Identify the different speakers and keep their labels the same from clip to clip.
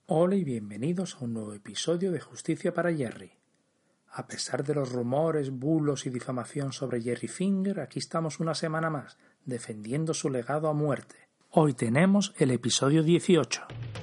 Speaker 1: Hola y bienvenidos a un nuevo episodio de Justicia para Jerry. A pesar de los rumores, bulos y difamación sobre Jerry Finger, aquí estamos una semana más, defendiendo su legado a muerte. Hoy tenemos el episodio 18.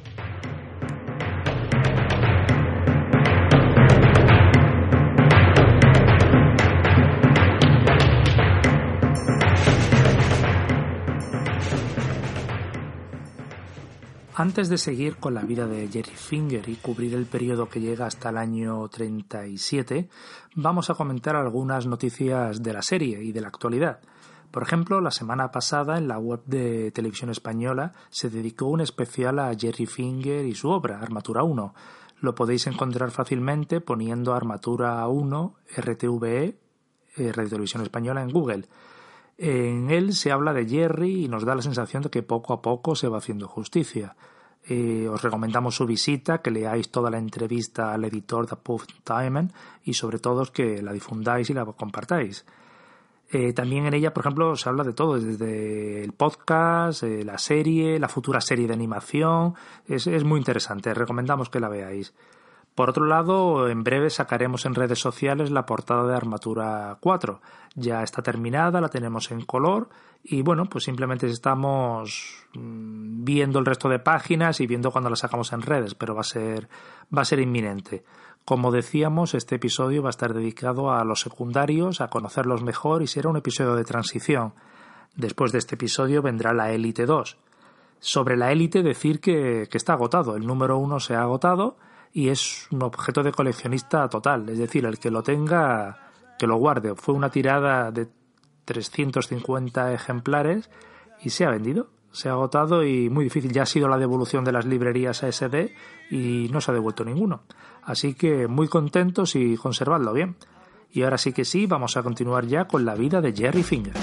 Speaker 1: Antes de seguir con la vida de Jerry Finger y cubrir el periodo que llega hasta el año 37, vamos a comentar algunas noticias de la serie y de la actualidad. Por ejemplo, la semana pasada en la web de Televisión Española se dedicó un especial a Jerry Finger y su obra, Armatura 1. Lo podéis encontrar fácilmente poniendo Armatura 1 RTVE, Radio Televisión Española, en Google. En él se habla de Jerry y nos da la sensación de que poco a poco se va haciendo justicia. Os recomendamos su visita, que leáis toda la entrevista al editor de Puff Diamond y sobre todo que la difundáis y la compartáis. También en ella, por ejemplo, se habla de todo, desde el podcast, la serie, la futura serie de animación. Es muy interesante, recomendamos que la veáis. Por otro lado, en breve sacaremos en redes sociales la portada de Armatura 4. Ya está terminada, la tenemos en color y bueno, pues simplemente estamos viendo el resto de páginas y viendo cuando la sacamos en redes, pero va a ser inminente. Como decíamos, este episodio va a estar dedicado a los secundarios, a conocerlos mejor y será un episodio de transición. Después de este episodio vendrá la Élite 2. Sobre la Élite decir que está agotado, el número 1 se ha agotado y es un objeto de coleccionista total, es decir, el que lo tenga, que lo guarde. Fue una tirada de 350 ejemplares y se ha vendido, se ha agotado y muy difícil. Ya ha sido la devolución de las librerías ASD y no se ha devuelto ninguno. Así que muy contentos y conservadlo bien. Y ahora sí que sí, vamos a continuar ya con la vida de Jerry Finger.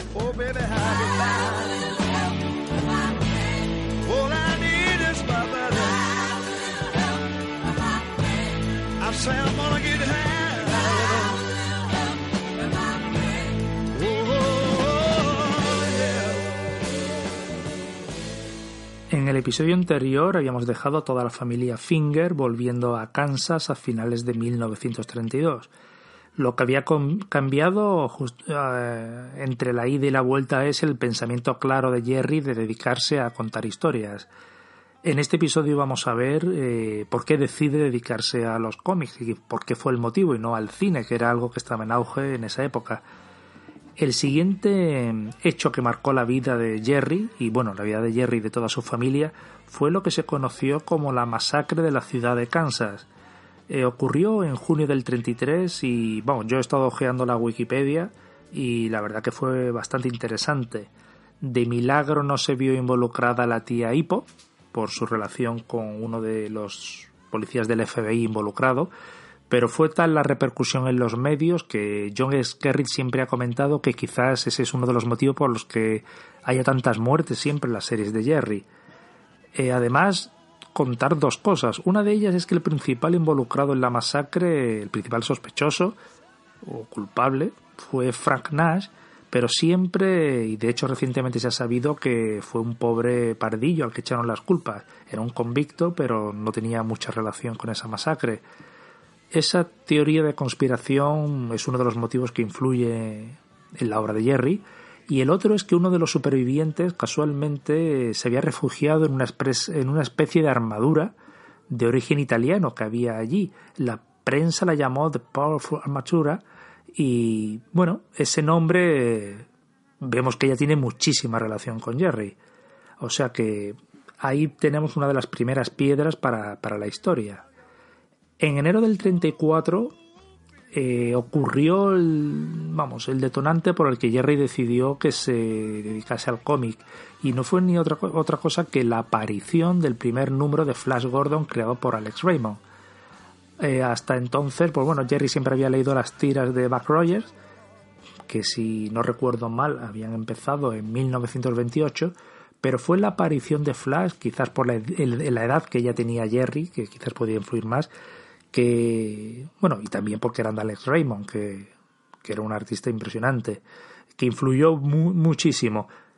Speaker 1: En el episodio anterior habíamos dejado a toda la familia Finger volviendo a Kansas a finales de 1932. Lo que había cambiado entre la ida y la vuelta es el pensamiento claro de Jerry de dedicarse a contar historias. En este episodio vamos a ver por qué decide dedicarse a los cómics y por qué fue el motivo y no al cine, que era algo que estaba en auge en esa época. El siguiente hecho que marcó la vida de Jerry, y bueno, la vida de Jerry y de toda su familia, fue lo que se conoció como la masacre de la ciudad de Kansas. Ocurrió en junio del 33 y bueno, yo he estado hojeando la Wikipedia y la verdad que fue bastante interesante. De milagro no se vio involucrada la tía Hippo por su relación con uno de los policías del FBI involucrado, pero fue tal la repercusión en los medios que John Skerritt siempre ha comentado que quizás ese es uno de los motivos por los que haya tantas muertes siempre en las series de Jerry. Además, contar dos cosas. Una de ellas es que el principal involucrado en la masacre, el principal sospechoso o culpable, fue Frank Nash, pero siempre, y de hecho recientemente se ha sabido que fue un pobre pardillo al que echaron las culpas. Era un convicto, pero no tenía mucha relación con esa masacre. Esa teoría de conspiración es uno de los motivos que influye en la obra de Jerry, y el otro es que uno de los supervivientes casualmente se había refugiado en una especie de armadura de origen italiano que había allí. La prensa la llamó The Powerful Armatura y bueno, ese nombre vemos que ya tiene muchísima relación con Jerry. O sea que ahí tenemos una de las primeras piedras para la historia. En enero del 34 ocurrió el detonante por el que Jerry decidió que se dedicase al cómic, y no fue ni otra cosa que la aparición del primer número de Flash Gordon creado por Alex Raymond. Hasta entonces, pues bueno, Jerry siempre había leído las tiras de Buck Rogers, que si no recuerdo mal habían empezado en 1928, pero fue la aparición de Flash, quizás por la edad que ya tenía Jerry, que quizás podía influir más, que bueno, y también porque eran de Alex Raymond, que era un artista impresionante, que influyó muchísimo.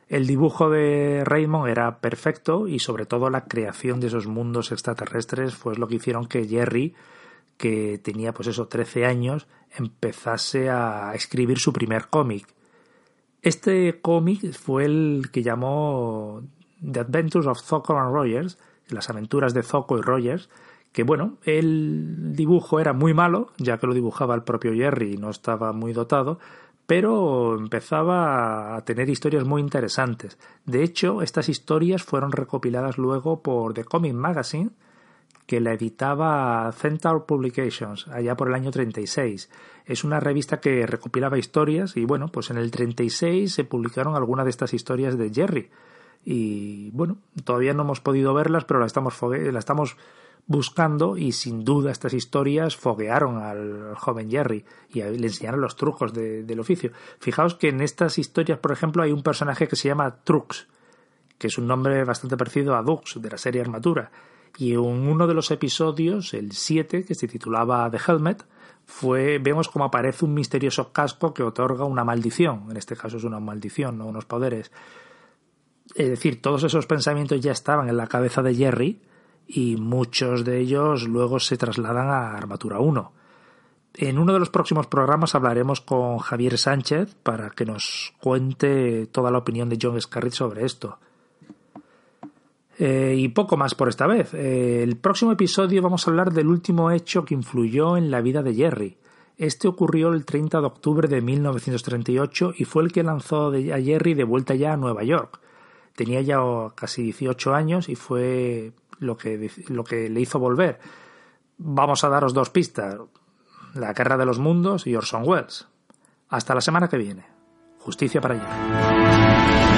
Speaker 1: El dibujo de Raymond era perfecto y sobre todo la creación de esos mundos extraterrestres fue lo que hicieron que Jerry, que tenía 13 años, empezase a escribir su primer cómic. Este cómic fue el que llamó The Adventures of Zoco and Rogers, las aventuras de Zoco y Rogers, que el dibujo era muy malo, ya que lo dibujaba el propio Jerry y no estaba muy dotado, pero empezaba a tener historias muy interesantes. De hecho, estas historias fueron recopiladas luego por The Comic Magazine, que la editaba Centaur Publications allá por el año 36. Es una revista que recopilaba historias y en el 36 se publicaron algunas de estas historias de Jerry. Y todavía no hemos podido verlas, pero la estamos buscando y sin duda estas historias foguearon al joven Jerry y le enseñaron los trucos del oficio. Fijaos que en estas historias, por ejemplo, hay un personaje que se llama Trux, que es un nombre bastante parecido a Dux de la serie Armatura. Y en uno de los episodios, el 7, que se titulaba The Helmet, vemos cómo aparece un misterioso casco que otorga una maldición. En este caso es una maldición, no unos poderes. Es decir, todos esos pensamientos ya estaban en la cabeza de Jerry y muchos de ellos luego se trasladan a Armatura 1. En uno de los próximos programas hablaremos con Javier Sánchez para que nos cuente toda la opinión de John Scarritt sobre esto. Y poco más por esta vez. El próximo episodio vamos a hablar del último hecho que influyó en la vida de Jerry. Este ocurrió el 30 de octubre de 1938 y fue el que lanzó a Jerry de vuelta ya a Nueva York. Tenía ya casi 18 años y fue lo que le hizo volver. Vamos a daros 2 pistas: La Guerra de los Mundos y Orson Welles. Hasta la semana que viene. Justicia para Jerry.